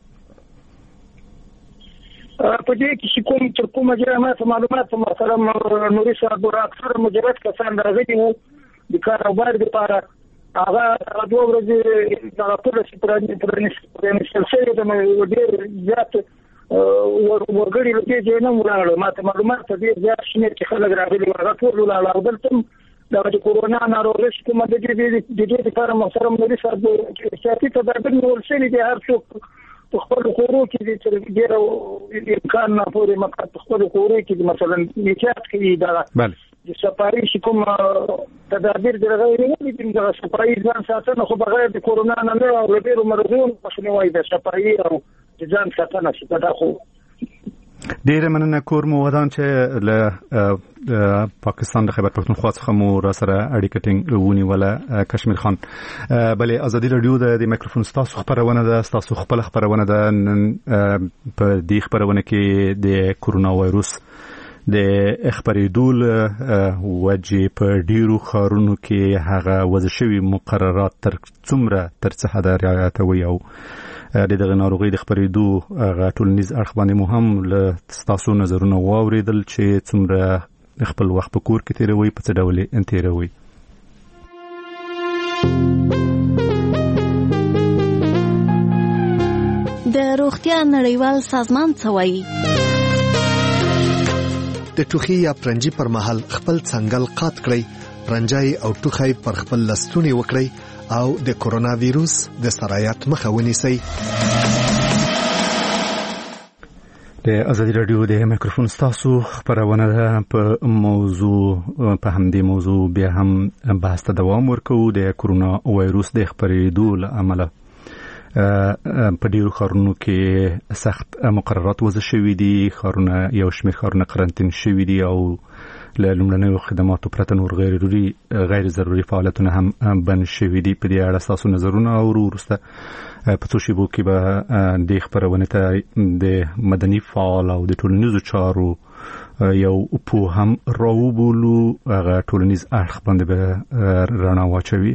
I: په دې کې کوم تر کومه جامه معلومات محترم نوري صاحب اکثر مجرد کسان راغلي وو د کاروبار لپاره هغه دوه ورځې د ټول سپرانیستل د ډېر زیات ورګړي لږه جنه وراله ماته معلومات دې زیات شنه چې خلک راغلي هغه ټول ولاله بلته د کورونا ناروغي کومه د دې لپاره محترم نوري صاحب سیاسي تدابیر نیول شوي دي هر څوک په خپل کورو کې چې ډېر امکان نه پورې مکه په خپل کورو کې مثلا نیټات کې دا د صفایي کوم تدابیر درغې نه دي د صفایي ځان ساتنه خو بغیر د کورونا نه او ډېر مرزون مخنیوي د صفایي او ځان ساتنه څخه دا خو
A: ډېر مننه کور مو ودان چې له پاکستان د خیبر پښتونخوا څخه مو را سره اړیکه ټینګونی ولا کشمیر خان. بلې ازادي رادیو د میکروفون ستاسو خبرونه ده، ستاسو خپل خبرونه ده. نن په دې خبرونه کې د کورونا وایروس د خبرېدو وجې په ډیرو ښارونو کې هغه وضع شوي مقررات تر څومره تر څه حده رعایتوي او د دغه ناروغۍ د خبرېدو هغه ټولنیز اړخ باندې مو هم له ستاسو نظرونه واورېدل چې څومره خپل وخت په کور کې تېروئ، په څه ډول یې تېروئ.
F: د روغتیا نړیوال سازمان څه وایي؟
E: د ټوخي یا پرنجي پر مهال خپل څنګل قات کړئ، پرنجای او ټوخی پر خپل لستونی وکړئ او د کورونا ویروس د سرایت مخه ونیسئ. د ازادي رادیو د میکروفون ستاسو خبرونه ده. په همدې موضوع بیا هم بحث ته دوام ورکوو. د کورونا وایروس د خپرېدو له امله په ډیرو ښارونو کې سخت مقررات وضع شوي دي. یو شمېر ښارونه قرنطین شوي دي او له لومړنیو خدماتو پرته نور غیر ضروري فعالیتونه هم بند شوي دي. په دې اړه ستاسو نظرونه اورو. وروسته په څو شیبو کې به دې خپرونې ته د مدني فعال او د ټولنیزو چارو یو پوه هم راوبولو. هغه ټولنیز اړخ باندې به رڼا واچوي.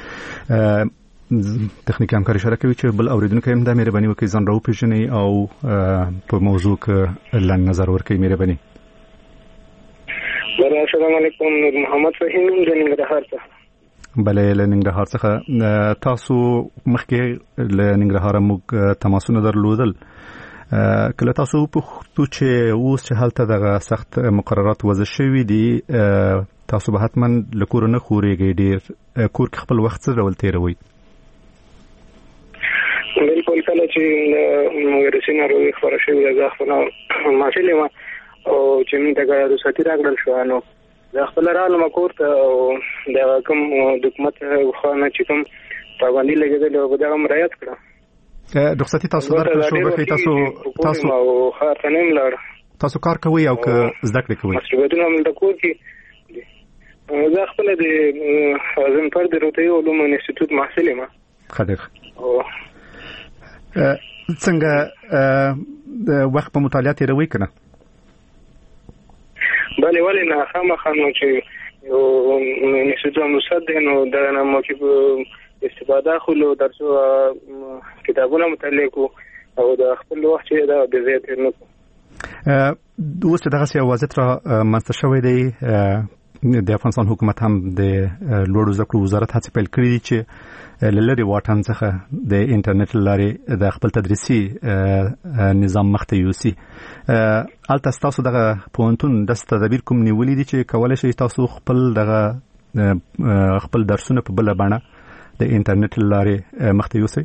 E: تخنیکي همکاري اشاره کوي چې بل اوریدونکو هم د مهرباني وکړي ځان راوپېژني او په موضوع کې لنډ نظر ورکړي. مهرباني.
C: السلام علیکم. نور محمد فهیم د ننګرهار څخه.
A: بلې له ننګرهار څخه. تاسو مخکې له ننګرهار موږ تماسونه درلودل. کله تاسو پوښتو چې اوس چې هلته دغه سخت مقررات وضع شوي دي، تاسو به حتما له کوره نه خورېږئ. ډېر کور کې خپل وخت څه ډول تېروئ؟
C: بالکل. کله چې ویروسي ناروغي خپره شوې ده، خپله ماشلې وه او چې موږ ته رخصتي راکړل شوه، نو زه خپله رالم کور ته او د کوم د حکومت خوا نه چې کوم پابندي لګېدلې وه په دغه رعایت کړه. رخصتي تاسو درکړل شوه؟ بښئ تاسو ښار ته نه یم لاړ.
A: تاسو کار کوئ او که زده کړې کوئ؟
C: مصروفیتونه همدلته کور کې دي. زه خپله د زنفر د روغتیایي علومو انسټیټیوټ محصل یم.
A: ښه ډېر. څنګه وخت په مطالعه تېروئ که نه؟
C: بله، ولې نه، خامخا نو چې یو انسټیټیوټ مستد دی نو دغه نه مو کې استفاده اخلو تر څو کتابونه مطالعه کړو او د خپل وخت چې دا د ځای تېر نه کړو.
A: اوس دغسې یو وضعیت را منځته شوی دی. د افغانستان حکومت هم د لوړو زده کړو وزارت هڅې پیل کړي دي چې له لرې واټن څخه د انټرنیټ له لارې د خپل تدریسي نظام مخته یوسي. هلته ستاسو دغه پوهنتون داسې تدابیر کوم نیولي دي چې کولی شئ تاسو خپل درسونه په بله بڼه د انټرنیټ له لارې مخته یوسئ؟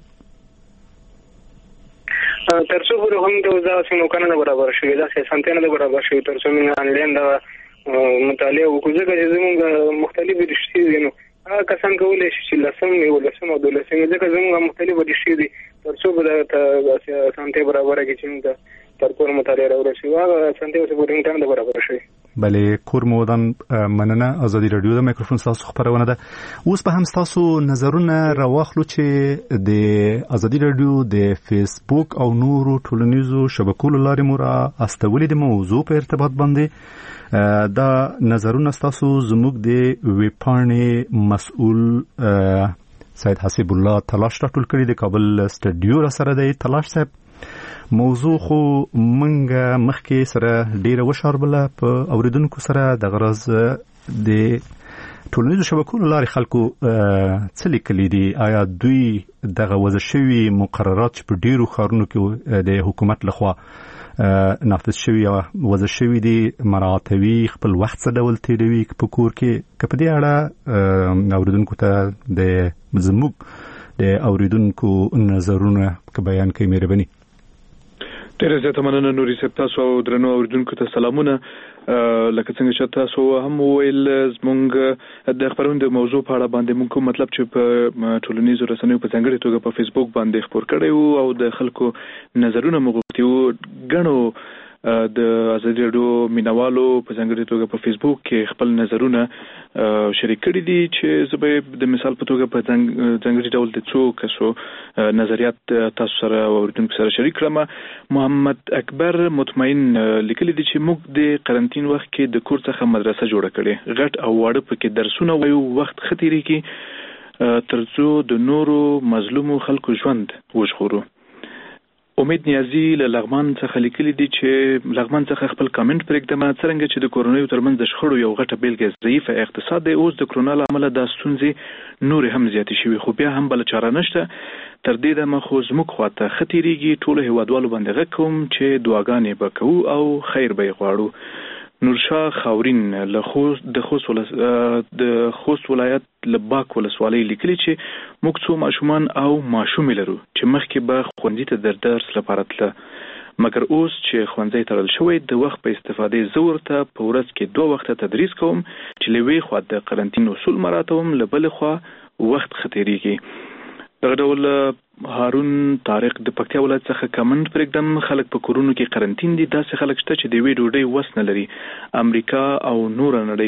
C: تر څو پورې هم داسې امکانات نه برابر شوي، داسې اسانتیا نه ده برابر شوي تر څو موږ انلاین دغه مطالعه وکړو. ځکه چې زموږ مختلفې رشتې دي، نو هغه کسان کولی شي چې 10 11 او 12 ځکه زموږ مختلفې رشتې دي تر څو به داسې اسانتیا برابره کړي چې موږ تر کور مطالعه راورسوي. هغه اسانتیا اوس پورې امکان نه برابر شوي.
A: بلې کور مو ودان. مننه. ازادي رادیو د میکروفون ستاسو خبرونه ده. اوس به هم ستاسو نظرونه راواخلو چې د ازادي رادیو د فیسبوک او نورو ټولنیزو شبکو له لارې مو را استولې د موضوع په ارتباط باندې. دا نظرونه ستاسو زموږ د ویبپاڼې مسؤل سید حسیب الله تلاش راټول کړي. د کابل سټډیو را سره دی. تلاش صاحب، موضوع خو منګه مخکې سره ډیره وشاربله په اوریدونکو سره. د غرض د ټولنیزو شبکو له لارې خلکو څه لیکلي دي؟ آیا دوی دغه وضع شوي مقررات چې په ډیرو ښارونو کې د حکومت لخوا نافذ شوي یا وضع شوي دي مراعاتوي؟ خپل وخت څه ډول تېروي په کور کې؟ که په دې اړه اوریدونکو ته زموږ د اوریدونکو نظرونه که بیان کوي، مهرباني.
J: ډېره زیاته مننه نوري صاحب. تاسو او درنو اوریدونکو ته سلامونه. لکه څنګه چې تاسو هم وویل، زموږ د خبرونې د موضوع په اړه باندې موږ کوم مطلب چې په ټولنیزو رسنیو په ځانګړې توګه په فیسبوک باندې خپور کړی وو او د خلکو نظرونه موږ غوښتي وو. ګڼو د ازادي رادیو مینوالو په ځانګړي توګه په فیسبوک کې خپل نظرونه شریک کړي دي چې زه به د مثال په توګه په ځانګړي ډول د څو کسو نظریات تاسو سره اوریدونکو سره شریک کړم. محمد اکبر مطمئن لیکلي دي چې موږ د قرنټین وخت کې د کور څخه مدرسه جوړه کړې، غټ او واړه پکې درسونه وایو، وخت ختیریږي ترڅو د نورو مظلومو خلکو ژوند وژغورو. امید نیازی له لغمان څخه لیکلي دي چې لغمان څخه خپل کامنټ پرېږدم. څرنګه چې د کورونیو ترمنځ د شخړو یو غټه بیلګه ضعیفه اقتصاد دی، اوس د کرونا له امله دا ستونزې نور هم زیاتې شوي، خو بیا هم بل چاره نشته. تر دې دمه خو زموږ خواته ختیریږي. ټولو هیوادوالو باندې غږ کوم چې دعاګانې به کوو او خیر به یې غواړو. نورشاه خاورین د خوست ولایت لباک ولسوالۍ لیکلي چې موږ څو ماشومان او ماشومې لرو چې مخکې به ښوونځي ته د درس لپاره تله، مګر اوس چې ښوونځی تړل شوی د وخت په استفادې زه ورته په ورځ کې 2 وخته تدریس کوم چې له یوې خوا د قرنټین اصول مراعاتوم، له بلې خوا وخت ختیریږي. دغه ډول هارون طارق د پکتیا ولایت څخه کامنټ پرېږدم. خلک په کورونو کې قرنټین دي، داسې خلک شته چې د یوې ډوډۍ وس نه لري. امریکا او نور نړۍ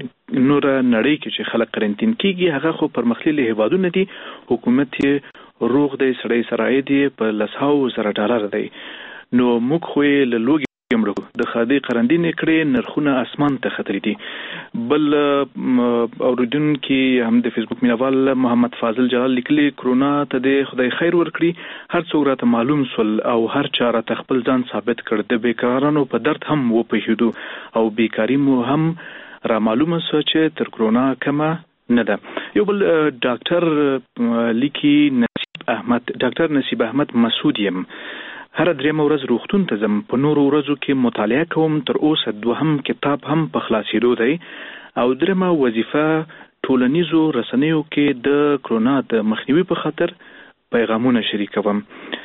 J: کې چې خلک قرنټین کیږي هغه خو پرمختللي هیوادونه دي، حکومت یې روغ دی، سړی سرای دی، په $100,000 دی. نو موږ خو یې له لوږې د خادي قرنټین کړي، نرخونه اسمان ته ختلي دي. بل اوریدونکو هم د فیسبوک مینوال محمد فاضل جلال لیکلي کرونا ته د خدای خیر ورکړي، هر څوک راته معلوم سول او هر چا راته خپل ځان ثابت کړ. د بیکارانو په درد هم وپوهیدو او بیکاری مو هم را معلومه سو چې تر کرونا کمه نه ده. یو بل ډاکټر لیکي ډاکټر نصیب احمد مسعود یم. هر درېمه ورځ روغتون ته ځم، په نورو ورځو کې مطالعه کوم، تر اوسه 2 کتاب هم په خلاصېدو دی. او درېمه وظیفه ټولنیزو رسنیو کې د کرونا د مخنیوي په خاطر پیغامونه شریکوم.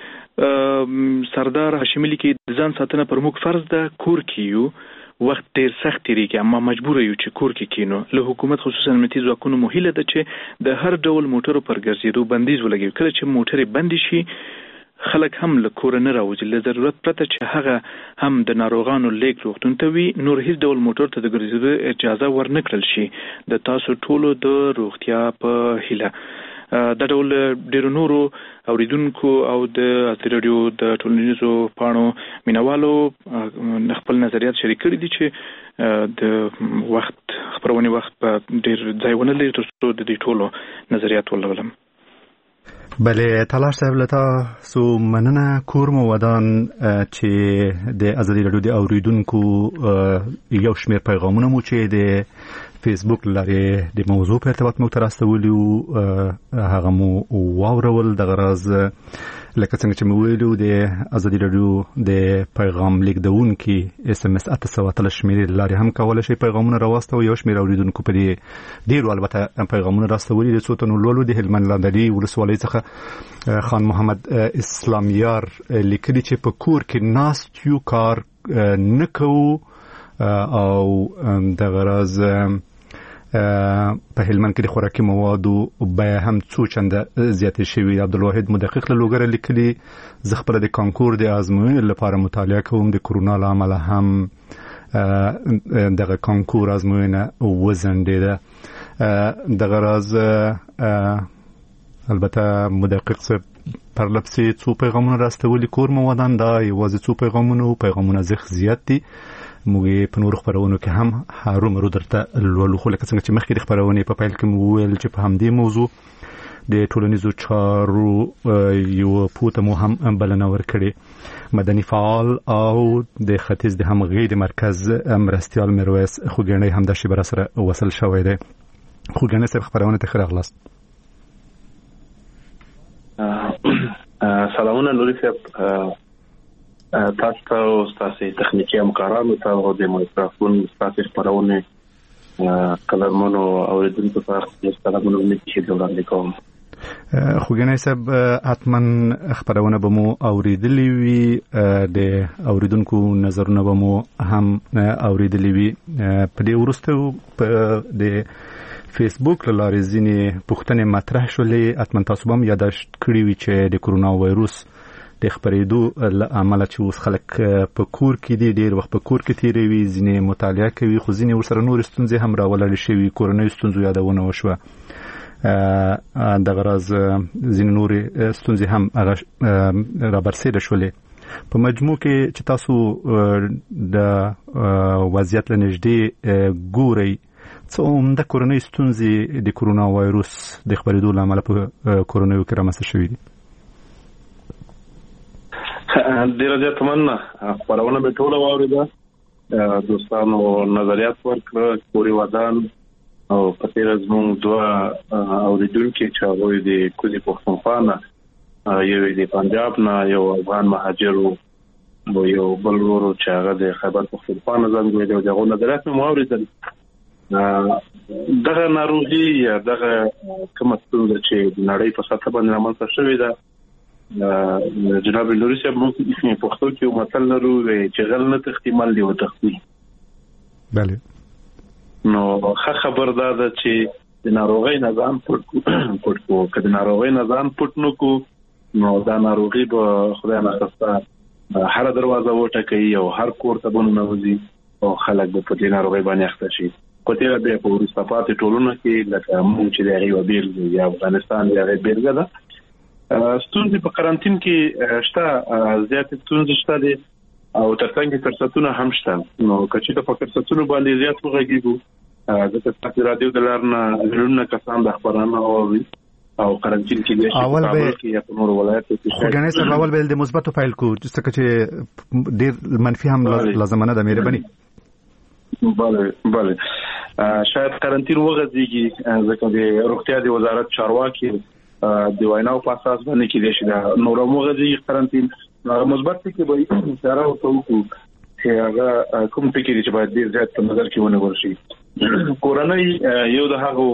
J: سردار هاشمي لیکي د ځان ساتنه پر موږ فرض ده، کور کې یو وخت ډیر سخت تیریږي اما مجبور یو چې کور کې کینو. له حکومت خصوصا امنیتي ځواکونو مهیله ده چې د هر ډول موټرو پر ګرځېدو بندیز ولګوي. کله چې موټرې بند شي خلک هم له کور نه راوځي، له ضرورت پرته چې هغه هم د ناروغانو لیک روغتون ته وي، نور هیڅ ډول موټر ته د ګرځېدو اجازه ورنکړل شي. د تاسو ټولو د روغتیا په هیله. دا ډول ډیرو نورو اوریدونکو او د ازادي رادیو د ټولنیزو پاڼو مینوالو خپل نظریات شریک کړي دي چې د وخت خبرونه وخت په ډیر ځای ونه لري ترڅو د دې ټولو نظریات ولولم.
A: بله تلاش صاحب لتا سو مننه کور مو ودان چې د ازادي رادیو د اوریدونکو یو شمېر پیغامونه مو چې د فیسبوک لري د موضوع په ارتباط مو ترستولیو هغه مو واورول. د غرض لکه څنګه چې مو ویلو د ازادي رادیو د پیغام لیکدونکو SMS 803 شمېرې لري هم کولای شي پیغامونه راوستو. یو شمېر اوریدونکو په دې ډیرو البته پیغامونه راستولي د څوتنو لولو د هلمند لاندې ولسوالۍ څخه خان محمد اسلامیار لیکلي چې په کور کې ناست یو کار نکو او د غرض په هلمند کې د خوراکي موادو بیه هم څو چنده زیاتې شوې. عبدالواحد مدقق له لوګره لیکلي زه خپل د کانکور د ازموینې لپاره مطالعه کوم، د کرونا له امله هم دغه کانکور ازموینه وزنډېده. دغه راز البته مدقق پر لپسې څو پیغامونه راستولي کور مو ودان، دا یوازې څو پیغامونه زخ زیات دي. موږ په نور خبرونو کې هم هرومرو درته لولو، خو لکه څنګه چې مخکې د خبرونې په پیل کې مو ویل چې په همدې موضوع د ټولنیزو چارو یو پوته مو هم بلنه ورکړې. مدني فعال او د ختیځ د همغږۍ د مرکز مرستیال میرویس خوګنۍ هم د شبر سره وصل شوی دی. خوګنۍ صاحب خبرونه ته خلاص.
K: سلامونه نوري صاحب، تاسو ته او تاسو تخنیکی همکارانو ته او د مایکروفون تاسو خبرونه کلمونو اوریدونکو ته سلامونه ومنځي چې وړاندې کوم.
A: خوګنۍ صاحب حتما خبرونه به مو اوریدلې وي، د اوریدونکو نظرونه به مو هم اوریدلې وي. په دې وروسته د فیسبوک لارې ځینې پوښتنې مطرح شولې. حتما تاسو هم یاداشت کړی وي چې د کرونا وایروس د خبرېدو عمل چې اوس خلک په کور کې دي ډېر وخت په کور کې تیروي ځینې مطالعه کوي خو ځینې ورسره نور ستونزې هم راولل شوي کورنۍ ستونزو یادونه وشوه د غرض ځینې نور ستونزې هم رابرسېره شولې په مجموع کې چې تاسو د وضعیت له نږدې ګورئ څه عمده کورنۍ ستونزې د کرونا وایروس د خبرېدو له امله په کورنیو کې رامنځته شوي دي
K: ډېره زیاته مننه خپرونه مې ټوله واورېده دوستانو نظریات ورکړه کوري ودان او په تېره زموږ دوه اورېدونکي چې هغوی د کوزي پښتونخوا نه یو د پنجاب نه یو افغان مهاجر و یو بل ورو چې هغه د خیبر پښتونخوا نه زنګ ویلی او د هغو نظریات مې واورېدل دغه ناروغي یا دغه کومه ستونزه چې د نړۍ په سطحه باندې رامنځته شوې ده جناب نوري صاحب موږ په پښتو کې یو متل لرو چې غل نه تختی مال دی وتختی
A: بله
K: نو خبر ده چې د ناروغۍ نه ځان پټ کو کله ناروغۍ نه ځان پټ نو کو نو دا ناروغي به خدای ناخسته هر دروازه وټکي او هر کور ته بونه نوځي او خلک به په دې ناروغۍ باندې اخته شي کوتیره به په وروسته پاتې ټولنه کې لکه موږ چې د هغې بیل یا افغانستان د هغې بیلګه ده ستونزې په قرنټین کې شته زیاتې ستونزې شته دي او ترڅنګ فرصتونه هم شته نو که چې په فرصتونو باندې زیات وغږیږو ځکه چې رادیو د لار نه زرونه کسان د خبرانه اوري او قرنټین کې دي چې په نور ولایتو کې
A: خو ګنې سره اول به د مثبتو فایل کو چې ډېر منفي هم لازمانه ده مهرباني
K: بله شاید قرنټین وغځيږي ځکه د روغتیا د وزارت چارواکي د ویناو په اساس باندې کې دي چې نور وغځيږي قرنټین مثبت کې به اشاره وکړو چې هغه کوم فکر چې باید ډیر زیات په نظر کې ونیول شي کورنۍ یو د هغو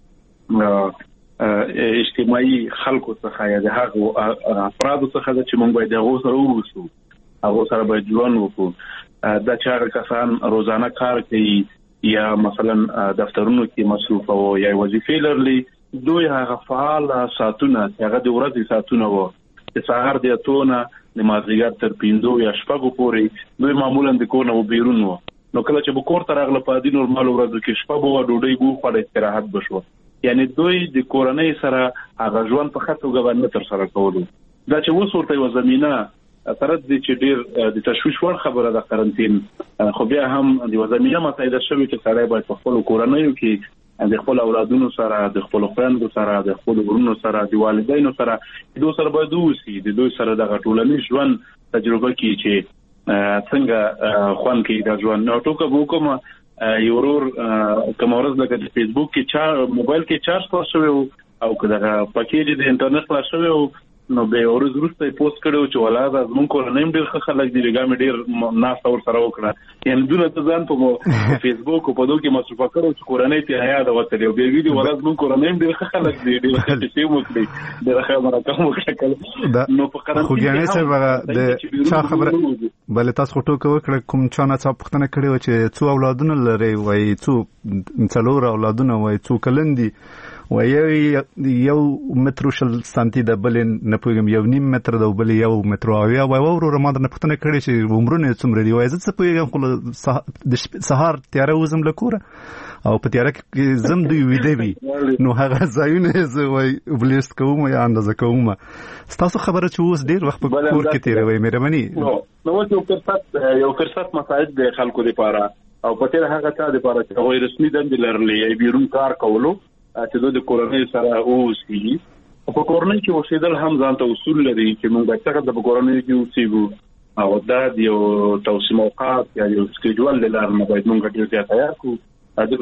K: اجتماعي خلکو څخه یا د هغو افرادو څخه چې موږ باید هغه سره ووسو هغه سره باید ژوند وکړو دا چې هغه کسان روزانه کار کوي یا مثلا دفترونو کې مصروف او یا وظیفې لري دوی هغه فعال ساعتونه هغه د ورځې ساعتونه وو چې سهار د اتونه د مازیګر تر 5 یا شپږو پورې دوی معمولا د کور نه بیرون وو نو کله چې به کور ته راغله په دې نورمال ورځو کې شپه به ډوډۍ بو خو د استراحت بشو یعنی دوی د کورنۍ سره هغه ژوند په خاطر غوښنه تر سره کولو دا چې وسورته یو زمينه ترد چې ډیر د تشویش ور خبره ده قرنټین خو بیا هم د زمينه متعهد شوی چې سړی باید په خپل کورنۍ کې د خپل اولادونو سره د خپل خويندو سره د خپل ورونو سره د والدینو سره دوی سره باید وسی د دوی سره د ټولنیز ژوند تجربه کې چې څنګه خوان کې د ژوند نو ټوکه وکوم یو ورور کوم ورځ لکه د فیسبوک کې موبایل کې چارج خلاص شوی او کله پکې د انټرنیټ خلاص شوی نو به ورځ وروسته پوسټ کړو چې ولاده زمون کورنۍ ډېر خلک دی لګام ډېر ناس اور سره وکړه یعنی دونه ته ځان په فیسبوک او په دوه کې مصروف کړو چې کورنۍ ته حیا د وته یو ویډیو ولاده زمون کورنۍ ډېر خلک دی ډېر چې مو کړی ډېر خبره کوم وکړه نو په قران
A: خو ګانې سره د چا خبره بل تاسو ټوکه وکړه کوم چا نه څه پښتنه کړی و چې څو اولادونه لري وای څو څلور اولادونه وای څو کلندي و یو متر شل سانتي د بل نه پوهم یو نیم متر د بل یو متر او یا ورو رمضان نه پښتنه کړی چې عمرونه څومره دی وای زه څه پوهم خو د سهار تیار وزم لکوره او په تیار کې زم دوی ویده وی نو هغه ځایونه زه وای بلیست کوم یا اندازه کوم تاسو خبره چې اوس ډیر وخت په کور کې تیروي مهرباني
K: نو یو فرصت مساعد د خلکو لپاره او په تیر هغه ته لپاره چې هغه رسمي دند لرلې بیرون کار کولو چې د کورنۍ سره اوسي په کورنۍ کې اوسېدل هم ځان ته اصول لري چې موږ باید څنګه د کورنۍ کې اوسېږو او دا یو توسیم اوقات یا یو سکیجول لري موږ باید موږ ډیر زیات تیار کړو